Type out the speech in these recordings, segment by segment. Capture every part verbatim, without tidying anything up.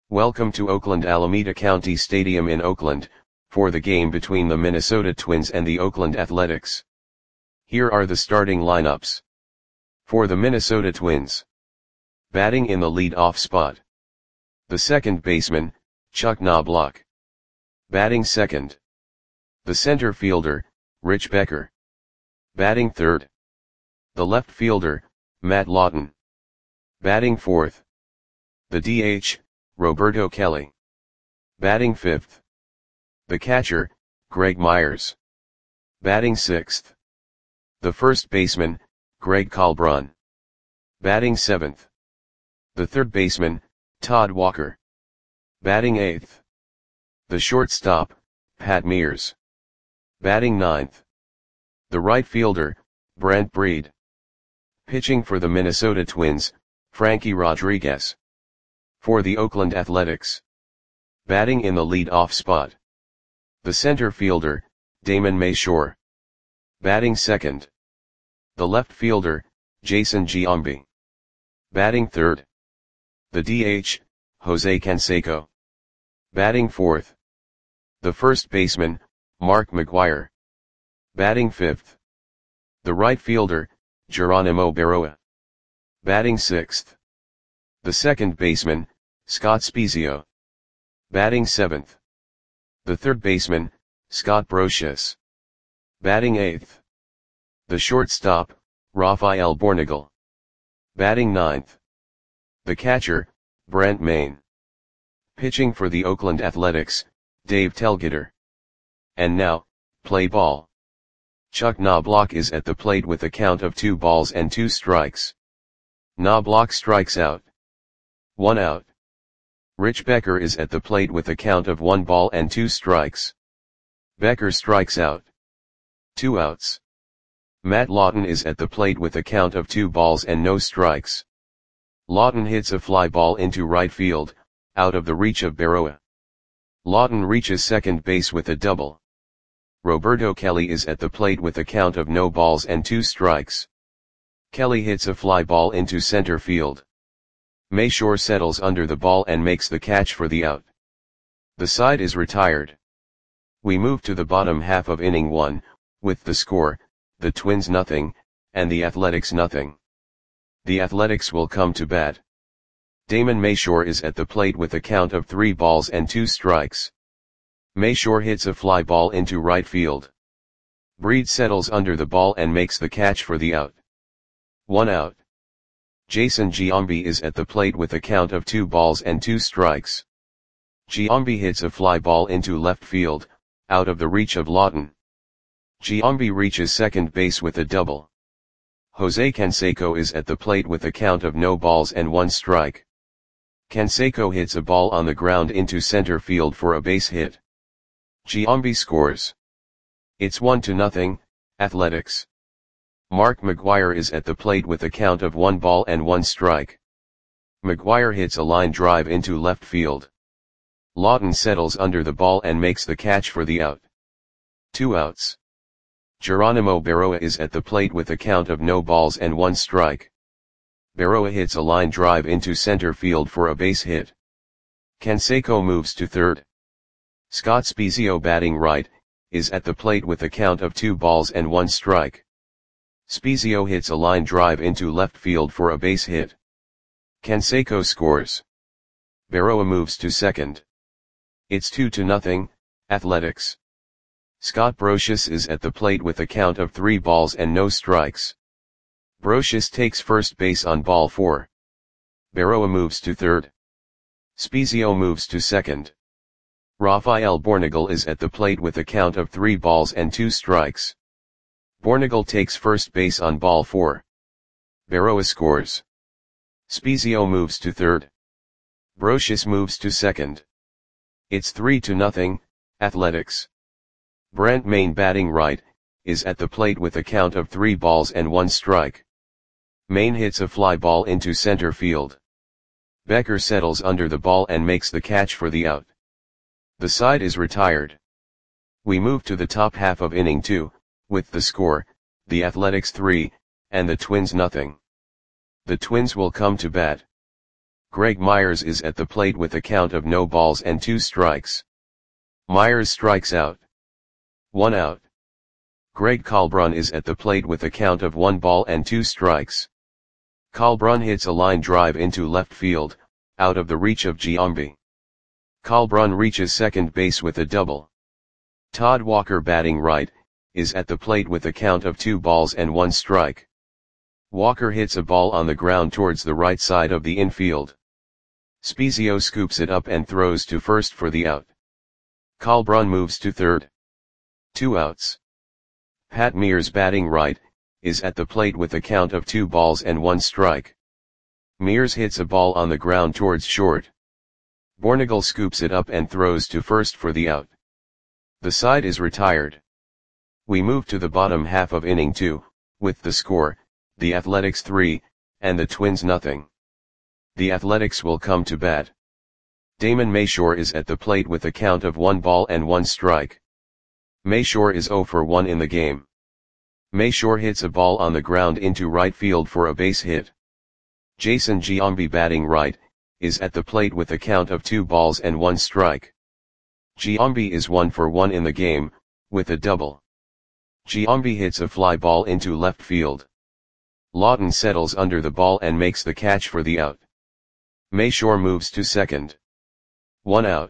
Welcome to Oakland Alameda County Stadium in Oakland, for the game between the Minnesota Twins and the Oakland Athletics. Here are the starting lineups. For the Minnesota Twins. Batting in the lead-off spot. The second baseman, Chuck Knobloch. Batting second. The center fielder, Rich Becker. Batting third. The left fielder, Matt Lawton. Batting fourth. The D H, Roberto Kelly. Batting fifth. The catcher, Greg Myers. Batting sixth. The first baseman, Greg Colbrun. Batting seventh. The third baseman, Todd Walker. Batting eighth. The shortstop, Pat Mears. Batting ninth. The right fielder, Brent Breed. Pitching for the Minnesota Twins, Frankie Rodriguez. For the Oakland Athletics. Batting in the lead-off spot. The center fielder, Damon Mayshore. Batting second. The left fielder, Jason Giambi. Batting third. The D H, Jose Canseco. Batting fourth. The first baseman, Mark McGwire. Batting fifth. The right fielder, Geronimo Berroa. Batting sixth. The second baseman, Scott Spiezio. Batting seventh. The third baseman, Scott Brosius. Batting eighth. The shortstop, Rafael Bornagel. Batting ninth. The catcher, Brent Main. Pitching for the Oakland Athletics, Dave Telgeter. And now, play ball. Chuck Knobloch is at the plate with a count of two balls and two strikes. Knobloch strikes out. One out. Rich Becker is at the plate with a count of one ball and two strikes. Becker strikes out. Two outs. Matt Lawton is at the plate with a count of two balls and no strikes. Lawton hits a fly ball into right field, out of the reach of Berroa. Lawton reaches second base with a double. Roberto Kelly is at the plate with a count of no balls and two strikes. Kelly hits a fly ball into center field. Mayshore settles under the ball and makes the catch for the out. The side is retired. We move to the bottom half of inning one, with the score, the Twins nothing, and the Athletics nothing. The Athletics will come to bat. Damon Mayshore is at the plate with a count of three balls and two strikes. Mayshore hits a fly ball into right field. Breed settles under the ball and makes the catch for the out. One out. Jason Giambi is at the plate with a count of two balls and two strikes. Giambi hits a fly ball into left field, out of the reach of Lawton. Giambi reaches second base with a double. Jose Canseco is at the plate with a count of no balls and one strike. Canseco hits a ball on the ground into center field for a base hit. Giambi scores. It's one to nothing, Athletics. Mark McGwire is at the plate with a count of one ball and one strike. McGwire hits a line drive into left field. Lawton settles under the ball and makes the catch for the out. Two outs. Geronimo Berroa is at the plate with a count of no balls and one strike. Berroa hits a line drive into center field for a base hit. Canseco moves to third. Scott Spiezio, batting right, is at the plate with a count of two balls and one strike. Spiezio hits a line drive into left field for a base hit. Canseco scores. Berroa moves to second. It's two to nothing, Athletics. Scott Brosius is at the plate with a count of three balls and no strikes. Brosius takes first base on ball four. Berroa moves to third. Spiezio moves to second. Rafael Bornagel is at the plate with a count of three balls and two strikes. Bornagel takes first base on ball four. Berroa scores. Spiezio moves to third. Brosius moves to second. It's three to nothing, Athletics. Brent Main, batting right, is at the plate with a count of three balls and one strike. Main hits a fly ball into center field. Becker settles under the ball and makes the catch for the out. The side is retired. We move to the top half of inning two, with the score, the Athletics three, and the Twins nothing. The Twins will come to bat. Greg Myers is at the plate with a count of no balls and two strikes. Myers strikes out. One out. Greg Kalbrun is at the plate with a count of one ball and two strikes. Kalbrun hits a line drive into left field, out of the reach of Giambi. Kalbrun reaches second base with a double. Todd Walker, batting right, is at the plate with a count of two balls and one strike. Walker hits a ball on the ground towards the right side of the infield. Spezio scoops it up and throws to first for the out. Kalbrun moves to third. Two outs. Pat Mears, batting right, is at the plate with a count of two balls and one strike. Mears hits a ball on the ground towards short. Bornagel scoops it up and throws to first for the out. The side is retired. We move to the bottom half of inning two, with the score, the Athletics three, and the Twins nothing. The Athletics will come to bat. Damon Mayshore is at the plate with a count of one ball and one strike. Mayshore is zero for one in the game. Mayshore hits a ball on the ground into right field for a base hit. Jason Giambi, batting right, is at the plate with a count of two balls and one strike. Giambi is one for one in the game, with a double. Giambi hits a fly ball into left field. Lawton settles under the ball and makes the catch for the out. Mayshore moves to second. One out.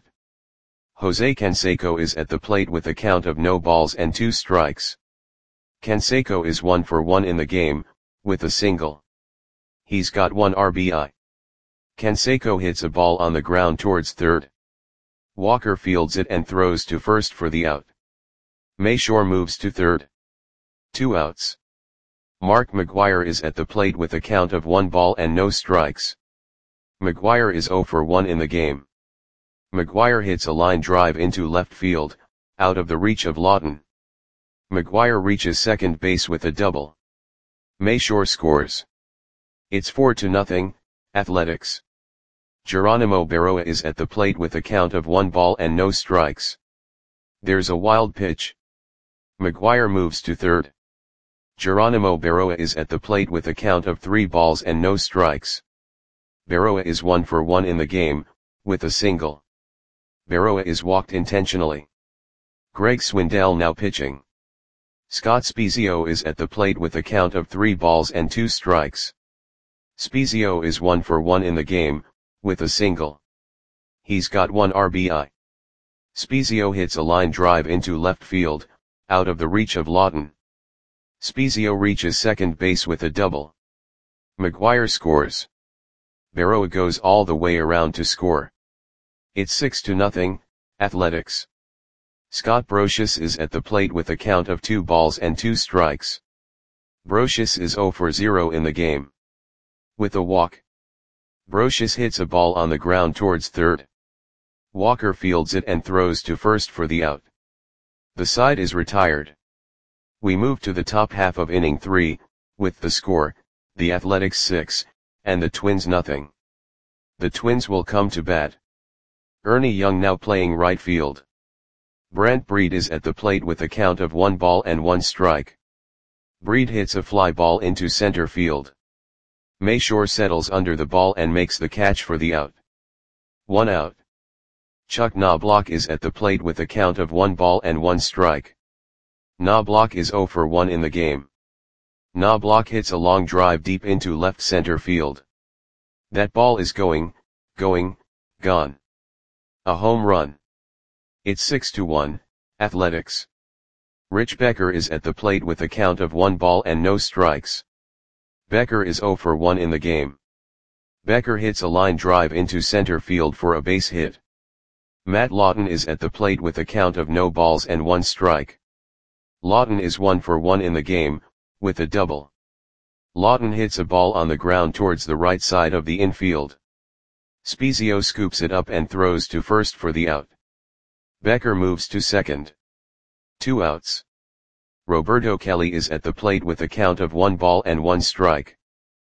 Jose Canseco is at the plate with a count of no balls and two strikes. Canseco is one for one in the game, with a single. He's got one R B I. Canseco hits a ball on the ground towards third. Walker fields it and throws to first for the out. Mayshore moves to third. Two outs. Mark McGwire is at the plate with a count of one ball and no strikes. McGwire is zero for one in the game. McGwire hits a line drive into left field, out of the reach of Lawton. McGwire reaches second base with a double. Mayshore scores. It's four to nothing, Athletics. Geronimo Berroa is at the plate with a count of one ball and no strikes. There's a wild pitch. McGwire moves to third. Geronimo Berroa is at the plate with a count of three balls and no strikes. Berroa is one for one in the game, with a single. Berroa is walked intentionally. Greg Swindell now pitching. Scott Spezio is at the plate with a count of three balls and two strikes. Spezio is one for one in the game, with a single. He's got one R B I. Spezio hits a line drive into left field, out of the reach of Lawton. Spezio reaches second base with a double. McGwire scores. Berroa goes all the way around to score. It's six to nothing, Athletics. Scott Brosius is at the plate with a count of two balls and two strikes. Brosius is zero for zero in the game. With a walk. Brosius hits a ball on the ground towards third. Walker fields it and throws to first for the out. The side is retired. We move to the top half of inning three, with the score, the Athletics six, and the Twins nothing. The Twins will come to bat. Ernie Young now playing right field. Brent Breed is at the plate with a count of one ball and one strike. Breed hits a fly ball into center field. Mayshore settles under the ball and makes the catch for the out. One out. Chuck Knobloch is at the plate with a count of one ball and one strike. Knobloch is zero for one in the game. Knobloch hits a long drive deep into left center field. That ball is going, going, gone. A home run. It's six to one, Athletics. Rich Becker is at the plate with a count of one ball and no strikes. Becker is zero for one in the game. Becker hits a line drive into center field for a base hit. Matt Lawton is at the plate with a count of no balls and one strike. Lawton is one for one in the game, with a double. Lawton hits a ball on the ground towards the right side of the infield. Spezio scoops it up and throws to first for the out. Becker moves to second. Two outs. Roberto Kelly is at the plate with a count of one ball and one strike.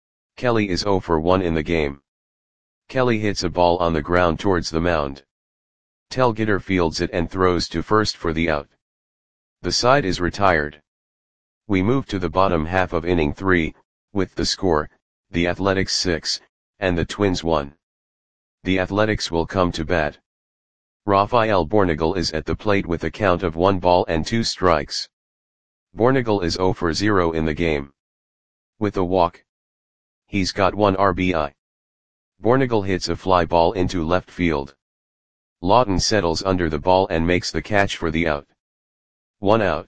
Kelly is zero for one in the game. Kelly hits a ball on the ground towards the mound. Telgeter fields it and throws to first for the out. The side is retired. We move to the bottom half of inning three, with the score, the Athletics six, and the Twins one. The Athletics will come to bat. Rafael Bornagel is at the plate with a count of one ball and two strikes. Bornagel is zero for zero in the game. With a walk, he's got one R B I. Bornagel hits a fly ball into left field. Lawton settles under the ball and makes the catch for the out. One out.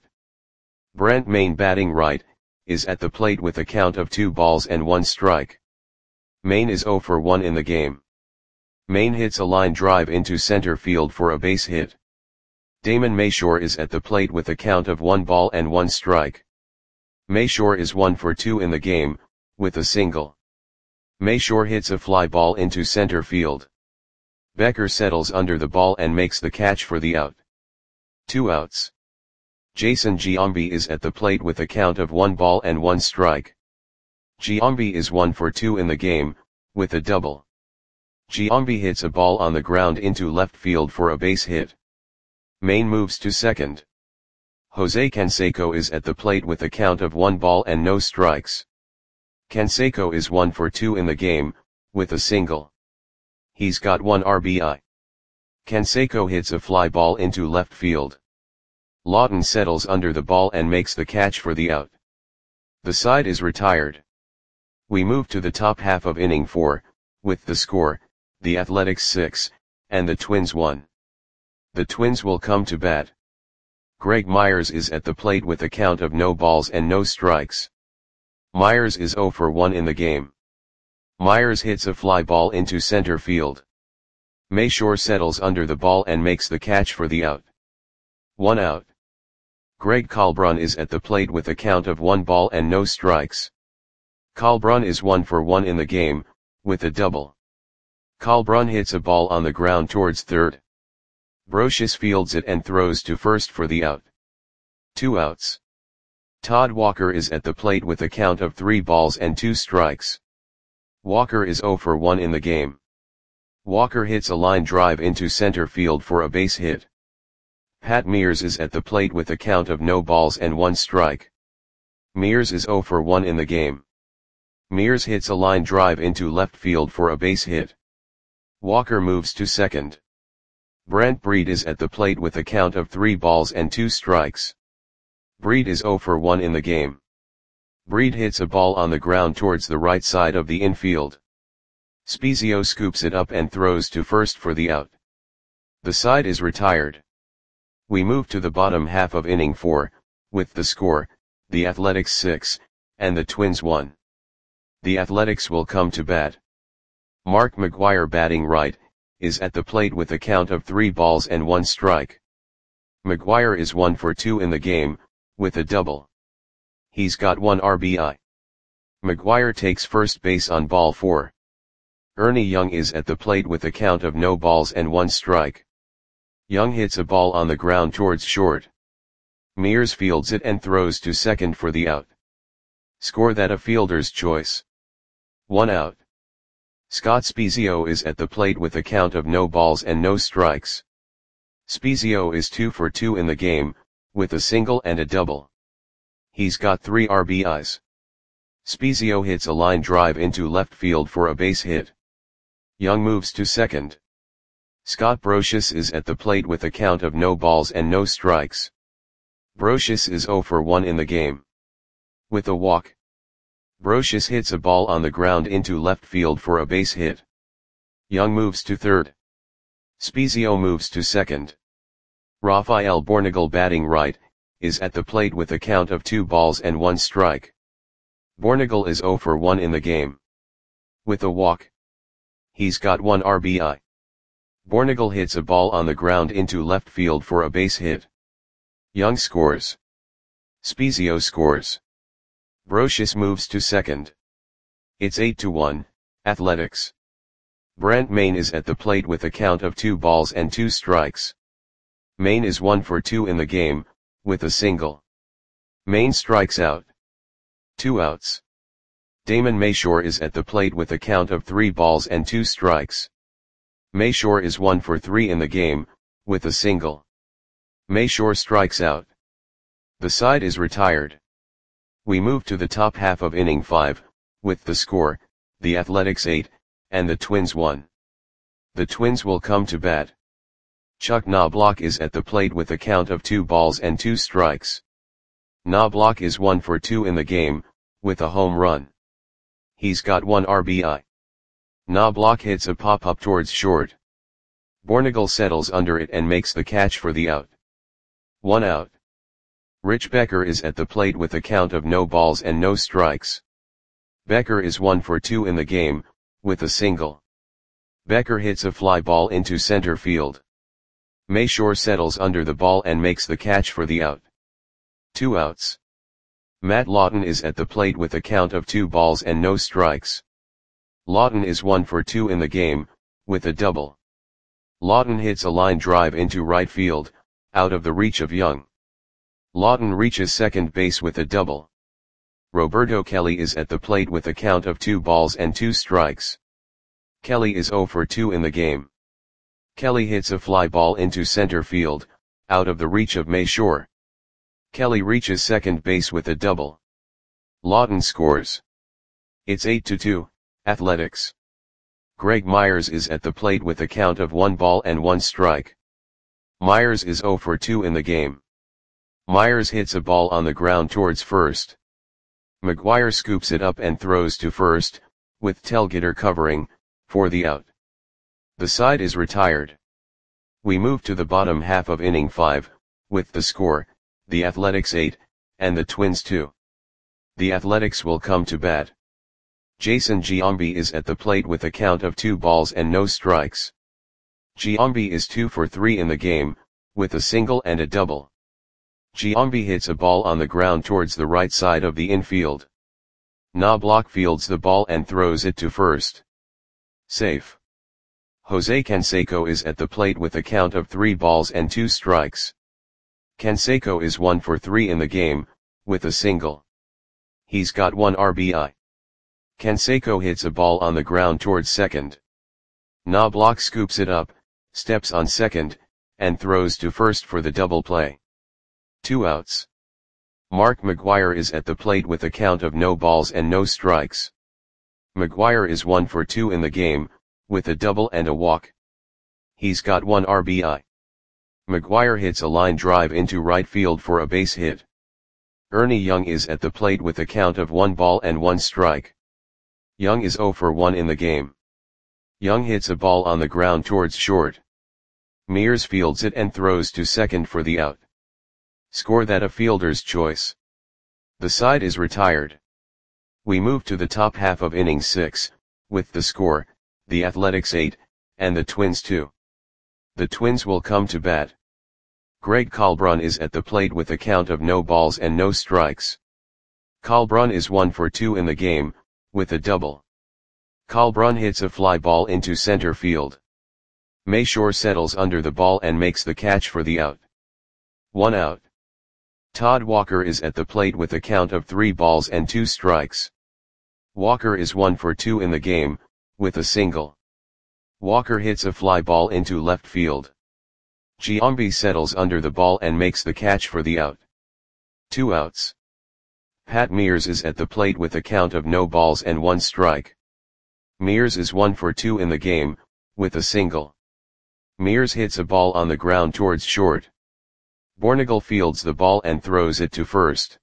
Brent Mayne, batting right, is at the plate with a count of two balls and one strike. Mayne is zero for one in the game. Mayne hits a line drive into center field for a base hit. Damon Mayshore is at the plate with a count of one ball and one strike. Mayshore is one for two in the game, with a single. Mayshore hits a fly ball into center field. Becker settles under the ball and makes the catch for the out. Two outs. Jason Giambi is at the plate with a count of one ball and one strike. Giambi is one for two in the game, with a double. Giambi hits a ball on the ground into left field for a base hit. Mayne moves to second. Jose Canseco is at the plate with a count of one ball and no strikes. Canseco is one for two in the game, with a single. He's got one R B I. Canseco hits a fly ball into left field. Lawton settles under the ball and makes the catch for the out. The side is retired. We move to the top half of inning four, with the score, the Athletics six, and the Twins one. The Twins will come to bat. Greg Myers is at the plate with a count of no balls and no strikes. Myers is zero for one in the game. Myers hits a fly ball into center field. Mayshore settles under the ball and makes the catch for the out. One out. Greg Kalbrun is at the plate with a count of one ball and no strikes. Kalbrun is one for one in the game, with a double. Kalbrun hits a ball on the ground towards third. Brocious fields it and throws to first for the out. Two outs. Todd Walker is at the plate with a count of three balls and two strikes. Walker is zero for one in the game. Walker hits a line drive into center field for a base hit. Pat Mears is at the plate with a count of no balls and one strike. Mears is zero for one in the game. Mears hits a line drive into left field for a base hit. Walker moves to second. Brent Breed is at the plate with a count of three balls and two strikes. Breed is zero for one in the game. Breed hits a ball on the ground towards the right side of the infield. Spezio scoops it up and throws to first for the out. The side is retired. We move to the bottom half of inning four, with the score, the Athletics six, and the Twins one. The Athletics will come to bat. Mark McGwire, batting right, is at the plate with a count of three balls and one strike. McGwire is one for two in the game, with a double. He's got one R B I. McGwire takes first base on ball four. Ernie Young is at the plate with a count of no balls and one strike. Young hits a ball on the ground towards short. Mears fields it and throws to second for the out. Score that a fielder's choice. One out. Scott Spezio is at the plate with a count of no balls and no strikes. Spezio is two for two in the game, with a single and a double. He's got three R B Is. Spezio hits a line drive into left field for a base hit. Young moves to second. Scott Brocious is at the plate with a count of no balls and no strikes. Brocious is zero for one in the game. With a walk, Brocious hits a ball on the ground into left field for a base hit. Young moves to third. Spezio moves to second. Rafael Bornagel, batting right, is at the plate with a count of two balls and one strike. Bornagel is zero for one in the game. With a walk, he's got one R B I. Bornagel hits a ball on the ground into left field for a base hit. Young scores. Spezio scores. Brocious moves to second. It's eight to one, Athletics. Brent Mayne is at the plate with a count of two balls and two strikes. Mayne is one for two in the game, with a single. Mayne strikes out. Two outs. Damon Mayshore is at the plate with a count of three balls and two strikes. Mayshore is one for three in the game, with a single. Mayshore strikes out. The side is retired. We move to the top half of inning five, with the score, the Athletics eight, and the Twins one. The Twins will come to bat. Chuck Knobloch is at the plate with a count of two balls and two strikes. Knobloch is one for two in the game, with a home run. He's got one R B I. Knobloch hits a pop-up towards short. Bornagel settles under it and makes the catch for the out. One out. Rich Becker is at the plate with a count of no balls and no strikes. Becker is one for two in the game, with a single. Becker hits a fly ball into center field. Mayshore settles under the ball and makes the catch for the out. Two outs. Matt Lawton is at the plate with a count of two balls and no strikes. Lawton is one for two in the game, with a double. Lawton hits a line drive into right field, out of the reach of Young. Lawton reaches second base with a double. Roberto Kelly is at the plate with a count of two balls and two strikes. Kelly is zero for two in the game. Kelly hits a fly ball into center field, out of the reach of Mayshore. Kelly reaches second base with a double. Lawton scores. It's eight to two, Athletics. Greg Myers is at the plate with a count of one ball and one strike. Myers is zero for two in the game. Myers hits a ball on the ground towards first. McGuire scoops it up and throws to first, with Telgeter covering, for the out. The side is retired. We move to the bottom half of inning five, with the score, the Athletics eight, and the Twins two. The Athletics will come to bat. Jason Giambi is at the plate with a count of two balls and no strikes. Giambi is two for three in the game, with a single and a double. Giambi hits a ball on the ground towards the right side of the infield. Knobloch fields the ball and throws it to first. Safe. Jose Canseco is at the plate with a count of three balls and two strikes. Canseco is one for three in the game, with a single. He's got one R B I. Canseco hits a ball on the ground towards second. Knobloch scoops it up, steps on second, and throws to first for the double play. Two outs. Mark McGuire is at the plate with a count of no balls and no strikes. McGuire is one for two in the game, with a double and a walk. He's got one R B I. McGuire hits a line drive into right field for a base hit. Ernie Young is at the plate with a count of one ball and one strike. Young is zero for one in the game. Young hits a ball on the ground towards short. Mears fields it and throws to second for the out. Score that a fielder's choice. The side is retired. We move to the top half of inning six, with the score, the Athletics eight, and the Twins two. The Twins will come to bat. Greg Kalbrun is at the plate with a count of no balls and no strikes. Kalbrun is one for two in the game, with a double. Kalbrun hits a fly ball into center field. Mayshore settles under the ball and makes the catch for the out. One out. Todd Walker is at the plate with a count of three balls and two strikes. Walker is one for two in the game, with a single. Walker hits a fly ball into left field. Giambi settles under the ball and makes the catch for the out. Two outs. Pat Mears is at the plate with a count of no balls and one strike. Mears is one for two in the game, with a single. Mears hits a ball on the ground towards short. Bornagel fields the ball and throws it to first.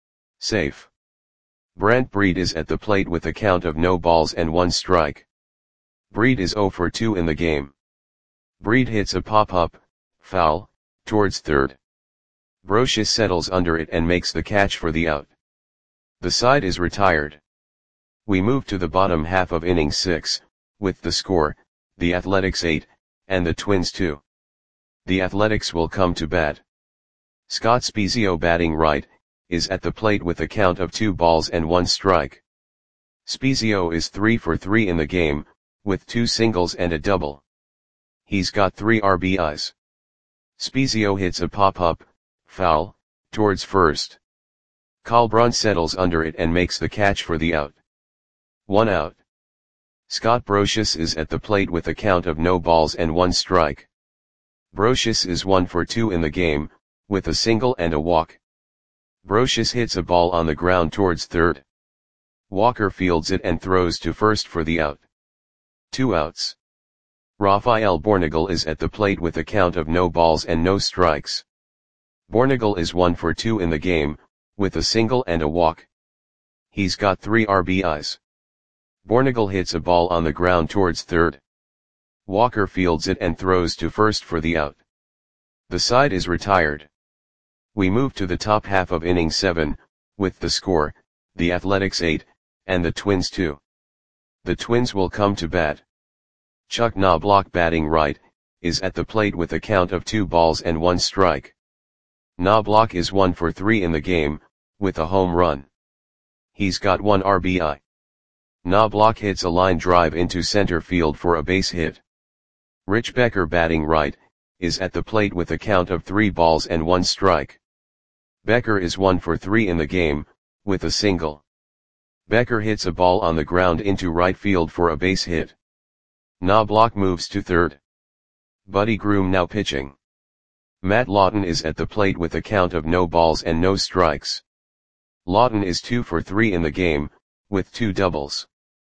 Safe. Brant Breed is at the plate with a count of no balls and one strike. Breed is zero for two in the game. Breed hits a pop-up, foul, towards third. Brocious settles under it and makes the catch for the out. The side is retired. We move to the bottom half of inning six, with the score, the Athletics eight, and the Twins two. The Athletics will come to bat. Scott Spiezio, batting right, is at the plate with a count of two balls and one strike. Spiezio is three for three in the game, with two singles and a double. He's got three R B Is. Spiezio hits a pop-up, foul, towards first. Kalbrun settles under it and makes the catch for the out. One out. Scott Brocious is at the plate with a count of no balls and one strike. Brocious is one for two in the game, with a single and a walk. Brocious hits a ball on the ground towards third. Walker fields it and throws to first for the out. Two outs. Rafael Bornagel is at the plate with a count of no balls and no strikes. Bornagel is one for two in the game, with a single and a walk. He's got three R B Is. Bornagel hits a ball on the ground towards third. Walker fields it and throws to first for the out. The side is retired. We move to the top half of inning seven, with the score, the Athletics eight, and the Twins two. The Twins will come to bat. Chuck Knobloch, batting right, is at the plate with a count of two balls and one strike. Knobloch is one for three in the game, with a home run. He's got one R B I. Knobloch hits a line drive into center field for a base hit. Rich Becker, batting right, is at the plate with a count of three balls and one strike. Becker is one for three in the game, with a single. Becker hits a ball on the ground into right field for a base hit. Knobloch moves to third. Buddy Groom now pitching. Matt Lawton is at the plate with a count of no balls and no strikes. Lawton is two for three in the game, with two doubles.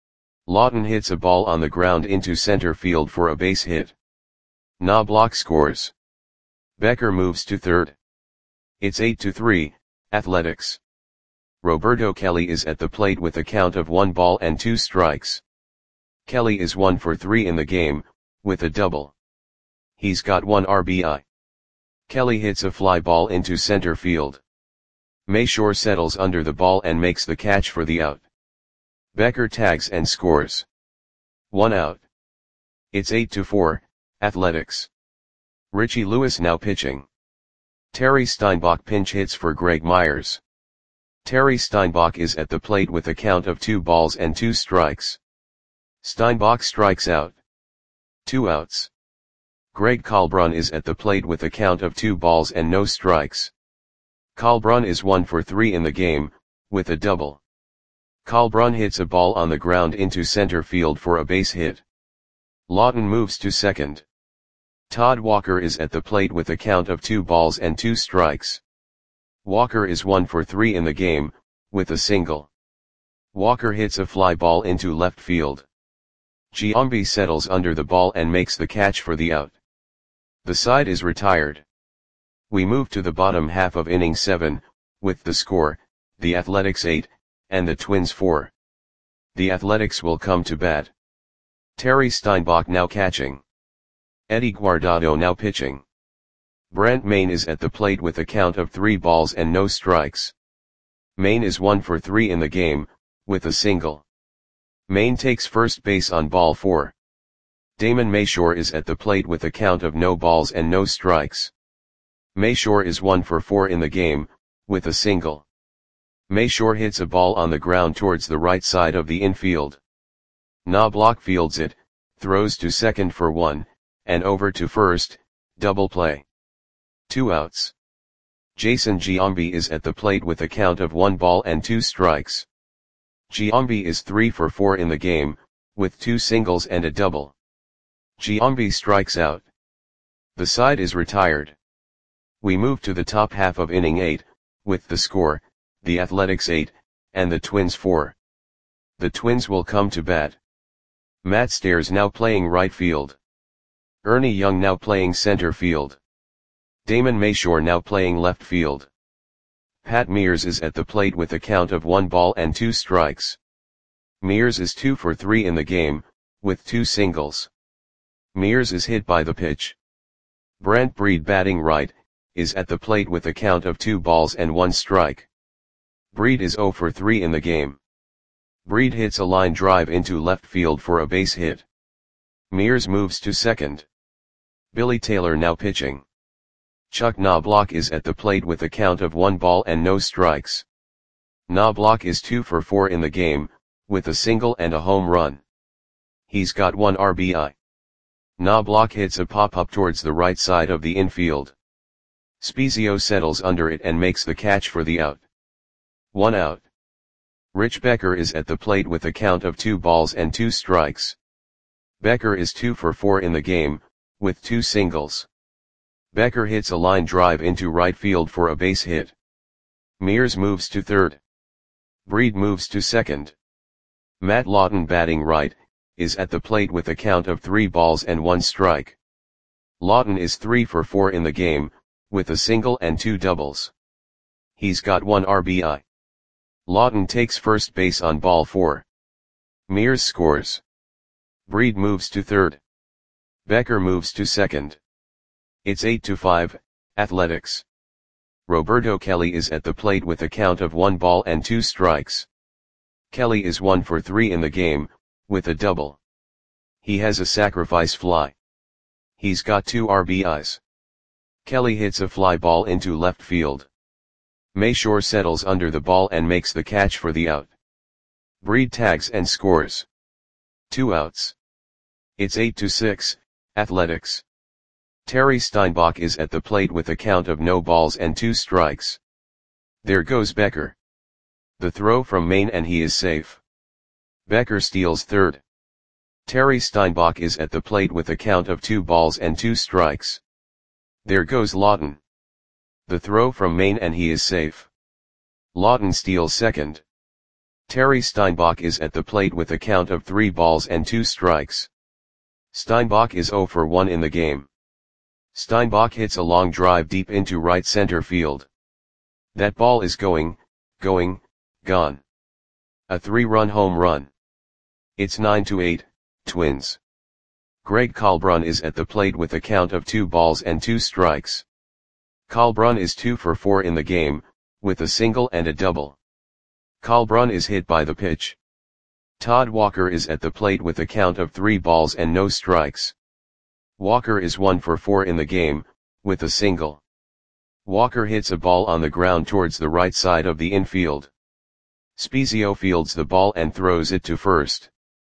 Lawton hits a ball on the ground into center field for a base hit. Knobloch scores. Becker moves to third. It's eight to three, Athletics. Roberto Kelly is at the plate with a count of one ball and two strikes. Kelly is one for three in the game, with a double. He's got one R B I. Kelly hits a fly ball into center field. Mayshore settles under the ball and makes the catch for the out. Becker tags and scores. One out. It's eight to four, Athletics. Richie Lewis now pitching. Terry Steinbach pinch hits for Greg Myers. Terry Steinbach is at the plate with a count of two balls and two strikes. Steinbach strikes out. Two outs. Greg Kalbrun is at the plate with a count of two balls and no strikes. Kalbrun is one for three in the game, with a double. Kalbrun hits a ball on the ground into center field for a base hit. Lawton moves to second. Todd Walker is at the plate with a count of two balls and two strikes. Walker is one for three in the game, with a single. Walker hits a fly ball into left field. Giambi settles under the ball and makes the catch for the out. The side is retired. We move to the bottom half of inning seven, with the score, the Athletics eight, and the Twins four. The Athletics will come to bat. Terry Steinbach now catching. Eddie Guardado now pitching. Brent Mayne is at the plate with a count of three balls and no strikes. Mayne is one for three in the game, with a single. Mayne takes first base on ball four. Damon Mayshore is at the plate with a count of no balls and no strikes. Mayshore is one for four in the game, with a single. Mayshore hits a ball on the ground towards the right side of the infield. Knobloch fields it, throws to second for one, and over to first, double play. Two outs. Jason Giambi is at the plate with a count of one ball and two strikes. Giambi is three for four in the game, with two singles and a double. Giambi strikes out. The side is retired. We move to the top half of inning eight, with the score, the Athletics eight, and the Twins four. The Twins will come to bat. Matt Stairs now playing right field. Ernie Young now playing center field. Damon Mayshore now playing left field. Pat Mears is at the plate with a count of one ball and two strikes. Mears is two for three in the game, with two singles. Mears is hit by the pitch. Brent Breed, batting right, is at the plate with a count of two balls and one strike. Breed is zero for three in the game. Breed hits a line drive into left field for a base hit. Mears moves to second. Billy Taylor now pitching. Chuck Knobloch is at the plate with a count of one ball and no strikes. Knobloch is two for four in the game, with a single and a home run. He's got one R B I. Knobloch hits a pop-up towards the right side of the infield. Spezio settles under it and makes the catch for the out. One out. Rich Becker is at the plate with a count of two balls and two strikes. Becker is two for four in the game, with two singles. Becker hits a line drive into right field for a base hit. Mears moves to third. Breed moves to second. Matt Lawton, batting right, is at the plate with a count of three balls and one strike. Lawton is three for four in the game, with a single and two doubles. He's got one R B I. Lawton takes first base on ball four. Mears scores. Breed moves to third. Becker moves to second. It's eight to five, Athletics. Roberto Kelly is at the plate with a count of one ball and two strikes. Kelly is one for three in the game, with a double. He has a sacrifice fly. He's got two R B Is. Kelly hits a fly ball into left field. Mayshore settles under the ball and makes the catch for the out. Breed tags and scores. Two outs. It's eight to six, Athletics. Terry Steinbach is at the plate with a count of no balls and two strikes. There goes Becker. The throw from Maine and he is safe. Becker steals third. Terry Steinbach is at the plate with a count of two balls and two strikes. There goes Lawton. The throw from Maine and he is safe. Lawton steals second. Terry Steinbach is at the plate with a count of three balls and two strikes. Steinbach is zero for one in the game. Steinbach hits a long drive deep into right center field. That ball is going, going, gone. A three-run home run. It's nine to eight, Twins. Greg Kalbrun is at the plate with a count of two balls and two strikes. Kalbrun is two for four in the game, with a single and a double. Kalbrun is hit by the pitch. Todd Walker is at the plate with a count of three balls and no strikes. Walker is one for four in the game, with a single. Walker hits a ball on the ground towards the right side of the infield. Spezio fields the ball and throws it to first.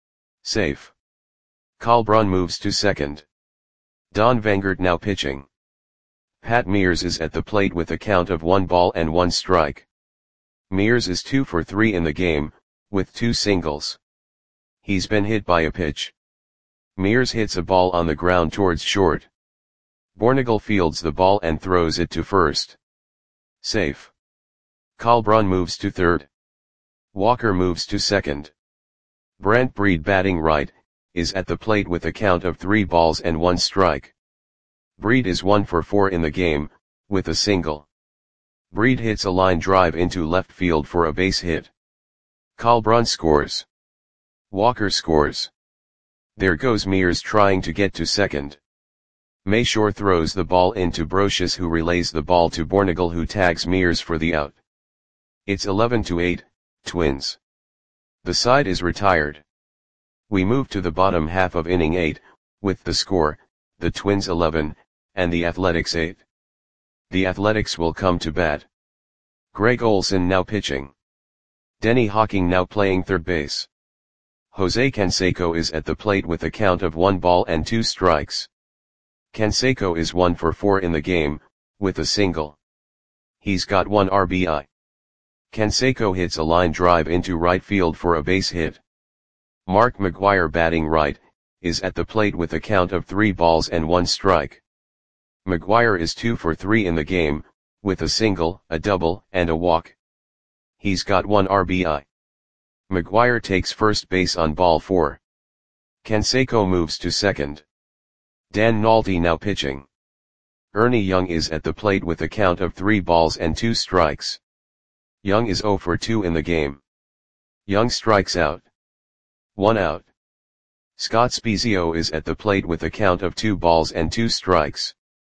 Safe. Kalbrun moves to second. Don Vangert now pitching. Pat Mears is at the plate with a count of one ball and one strike. Mears is two for three in the game, with two singles. He's been hit by a pitch. Mears hits a ball on the ground towards short. Bornagel fields the ball and throws it to first. Safe. Kalbrun moves to third. Walker moves to second. Brent Breed batting right, is at the plate with a count of three balls and one strike. Breed is one for four in the game, with a single. Breed hits a line drive into left field for a base hit. Kalbrun scores. Walker scores. There goes Mears trying to get to second. Mayshore throws the ball into Brocious, who relays the ball to Bornagel, who tags Mears for the out. It's eleven to eight, Twins. The side is retired. We move to the bottom half of inning eight, with the score, the Twins eleven, and the Athletics eight. The Athletics will come to bat. Greg Olson now pitching. Denny Hawking now playing third base. Jose Canseco is at the plate with a count of one ball and two strikes. Canseco is one for four in the game, with a single. He's got one R B I. Canseco hits a line drive into right field for a base hit. Mark McGwire batting right, is at the plate with a count of three balls and one strike. McGwire is two for three in the game, with a single, a double, and a walk. He's got one R B I. McGwire takes first base on ball four. Canseco moves to second. Dan Nolte now pitching. Ernie Young is at the plate with a count of three balls and two strikes. Young is zero for two in the game. Young strikes out. One out. Scott Spezio is at the plate with a count of two balls and two strikes.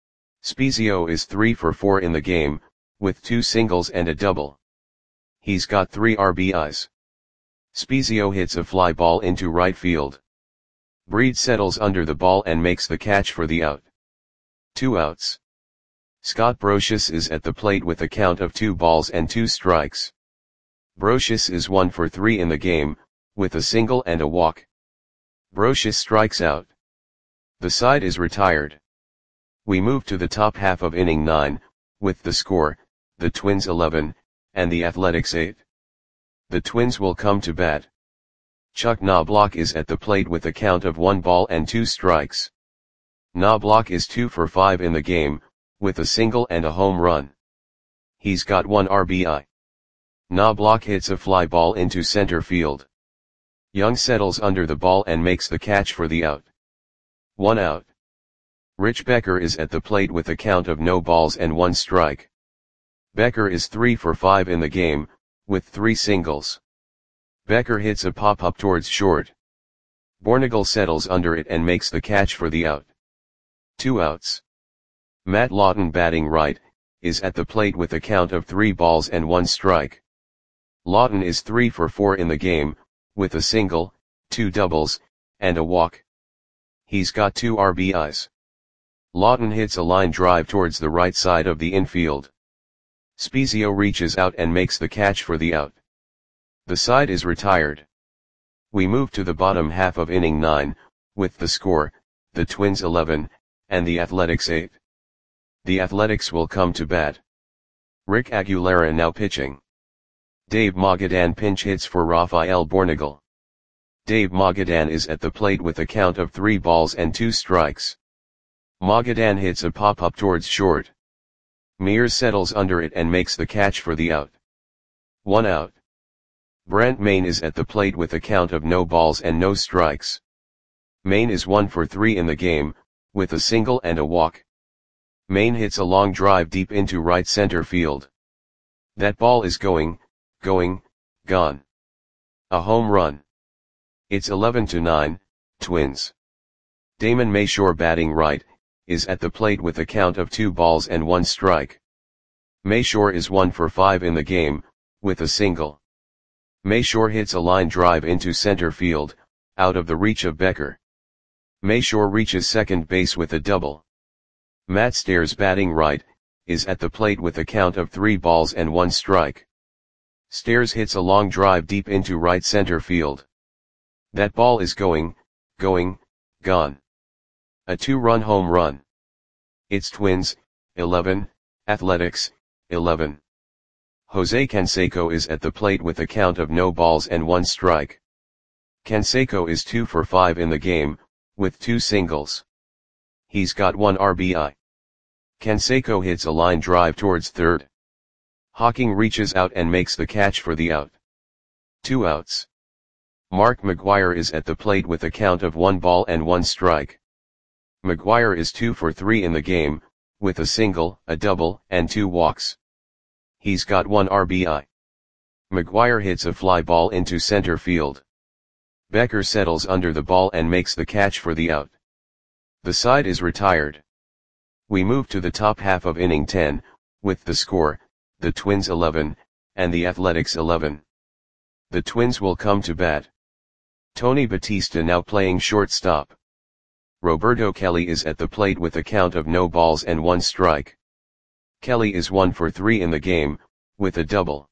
Spezio is three for four in the game, with two singles and a double. He's got three R B Is. Spezio hits a fly ball into right field. Breed settles under the ball and makes the catch for the out. Two outs. Scott Brocious is at the plate with a count of two balls and two strikes. Brocious is one for three in the game, with a single and a walk. Brocious strikes out. The side is retired. We move to the top half of inning nine, with the score, the Twins eleven, and the Athletics eight. The Twins will come to bat. Chuck Knobloch is at the plate with a count of one ball and two strikes. Knobloch is two for five in the game, with a single and a home run. He's got one R B I. Knobloch hits a fly ball into center field. Young settles under the ball and makes the catch for the out. One out. Rich Becker is at the plate with a count of no balls and one strike. Becker is three for five in the game, with three singles. Becker hits a pop-up towards short. Bornagel settles under it and makes the catch for the out. Two outs. Matt Lawton, batting right, is at the plate with a count of three balls and one strike. Lawton is three for four in the game, with a single, two doubles, and a walk. He's got two R B Is. Lawton hits a line drive towards the right side of the infield. Spezio reaches out and makes the catch for the out. The side is retired. We move to the bottom half of inning nine, with the score, the Twins eleven, and the Athletics eight. The Athletics will come to bat. Rick Aguilera now pitching. Dave Magadan pinch hits for Rafael Bornagel. Dave Magadan is at the plate with a count of three balls and two strikes. Magadan hits a pop-up towards short. Mears settles under it and makes the catch for the out. One out. Brent Mayne is at the plate with a count of no balls and no strikes. Mayne is one for three in the game, with a single and a walk. Mayne hits a long drive deep into right center field. That ball is going, going, gone. A home run. It's eleven to nine, Twins. Damon Mayshore, batting right, is at the plate with a count of two balls and one strike. Mayshore is one for five in the game, with a single. Mayshore hits a line drive into center field, out of the reach of Becker. Mayshore reaches second base with a double. Matt Stairs, batting right, is at the plate with a count of three balls and one strike. Stairs hits a long drive deep into right center field. That ball is going, going, gone. A two-run home run. It's Twins, eleven, Athletics, eleven. Jose Canseco is at the plate with a count of no balls and one strike. Canseco is two for five in the game, with two singles. He's got one R B I. Canseco hits a line drive towards third. Hawking reaches out and makes the catch for the out. Two outs. Mark McGwire is at the plate with a count of one ball and one strike. McGwire is two for three in the game, with a single, a double, and two walks. He's got one R B I. McGwire hits a fly ball into center field. Becker settles under the ball and makes the catch for the out. The side is retired. We move to the top half of inning ten, with the score, the Twins eleven, and the Athletics eleven. The Twins will come to bat. Tony Batista now playing shortstop. Roberto Kelly is at the plate with a count of no balls and one strike. Kelly is one for three in the game, with a double.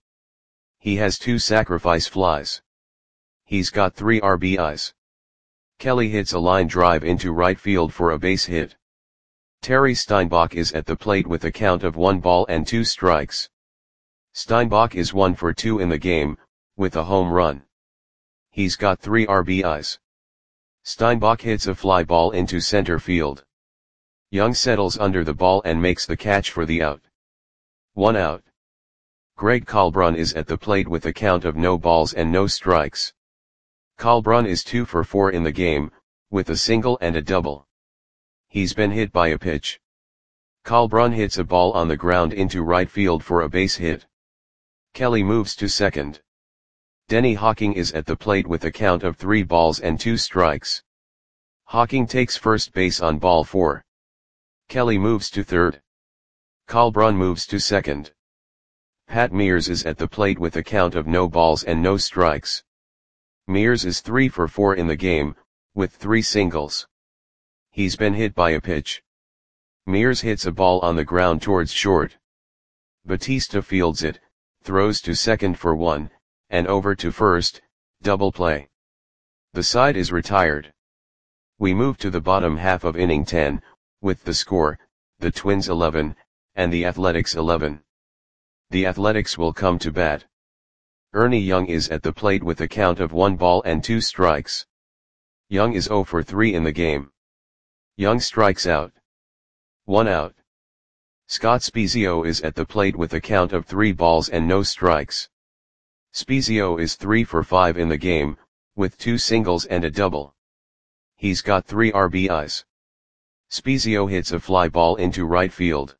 He has two sacrifice flies. He's got three R B Is. Kelly hits a line drive into right field for a base hit. Terry Steinbach is at the plate with a count of one ball and two strikes. Steinbach is one for two in the game, with a home run. He's got three R B Is. Steinbach hits a fly ball into center field. Young settles under the ball and makes the catch for the out. One out. Greg Kalbrun is at the plate with a count of no balls and no strikes. Kalbrun is two for four in the game, with a single and a double. He's been hit by a pitch. Kalbrun hits a ball on the ground into right field for a base hit. Kelly moves to second. Denny Hawking is at the plate with a count of three balls and two strikes. Hawking takes first base on ball four. Kelly moves to third. Kalbrun moves to second. Pat Mears is at the plate with a count of no balls and no strikes. Mears is three for four in the game, with three singles. He's been hit by a pitch. Mears hits a ball on the ground towards short. Batista fields it, throws to second for one, and over to first, double play. The side is retired. We move to the bottom half of inning ten, with the score, the Twins eleven, and the Athletics eleven. The Athletics will come to bat. Ernie Young is at the plate with a count of one ball and two strikes. Young is zero for three in the game. Young strikes out. One out. Scott Spezio is at the plate with a count of three balls and no strikes. Spezio is three for five in the game, with two singles and a double. He's got three R B Is. Spezio hits a fly ball into right field.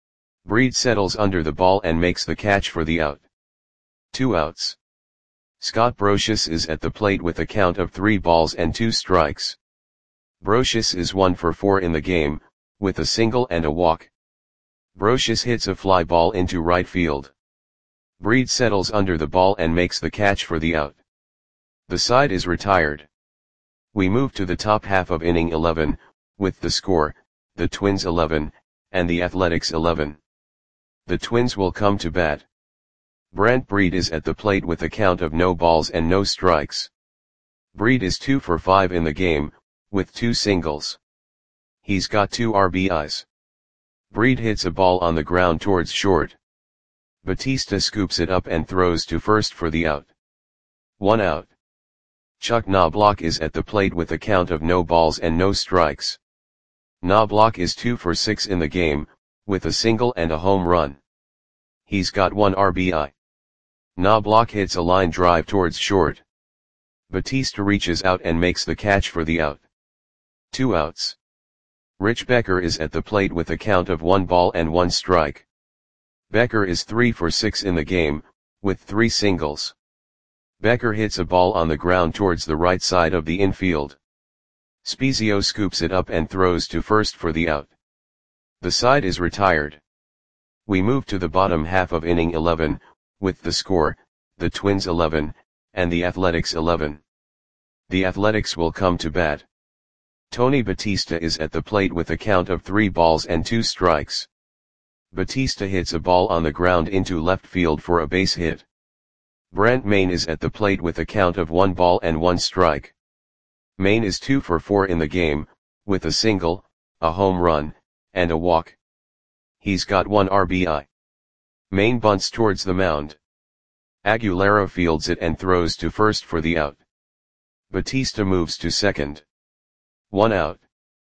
Breed settles under the ball and makes the catch for the out. Two outs. Scott Brosius is at the plate with a count of three balls and two strikes. Brosius is one for four in the game, with a single and a walk. Brosius hits a fly ball into right field. Breed settles under the ball and makes the catch for the out. The side is retired. We move to the top half of inning eleven, with the score, the Twins eleven, and the Athletics eleven. The Twins will come to bat. Brant Breed is at the plate with a count of no balls and no strikes. Breed is two for five in the game, with two singles. He's got two R B Is. Breed hits a ball on the ground towards short. Batista scoops it up and throws to first for the out. One out. Chuck Knobloch is at the plate with a count of no balls and no strikes. Knobloch is two for six in the game, with a single and a home run. He's got one R B I. Knobloch hits a line drive towards short. Batista reaches out and makes the catch for the out. Two outs. Rich Becker is at the plate with a count of one ball and one strike. Becker is three for six in the game, with three singles. Becker hits a ball on the ground towards the right side of the infield. Spezio scoops it up and throws to first for the out. The side is retired. We move to the bottom half of inning eleven, with the score, the Twins eleven, and the Athletics eleven. The Athletics will come to bat. Tony Batista is at the plate with a count of three balls and two strikes. Batista hits a ball on the ground into left field for a base hit. Brant Maine is at the plate with a count of one ball and one strike. Maine is two for four in the game, with a single, a home run, and a walk. He's got one R B I. Maine bunts towards the mound. Aguilera fields it and throws to first for the out. Batista moves to second. One out.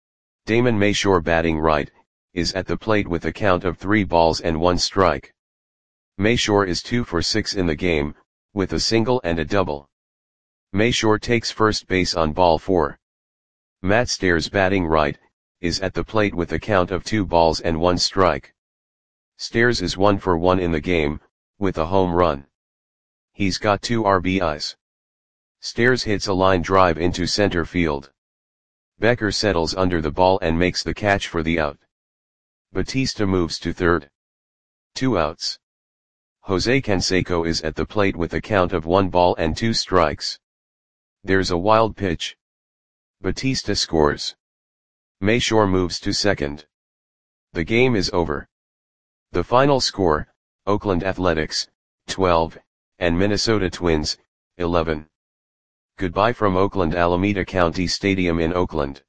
Damon Mayshore, batting right, is at the plate with a count of three balls and one strike. Mayshore is two for six in the game, with a single and a double. Mayshore takes first base on ball four. Matt Stairs, batting right, is at the plate with a count of two balls and one strike. Stairs is one for one in the game, with a home run. He's got two R B Is. Stairs hits a line drive into center field. Becker settles under the ball and makes the catch for the out. Batista moves to third. Two outs. Jose Canseco is at the plate with a count of one ball and two strikes. There's a wild pitch. Batista scores. Mayshore moves to second. The game is over. The final score, Oakland Athletics, twelve, and Minnesota Twins, eleven. Goodbye from Oakland Alameda County Stadium in Oakland.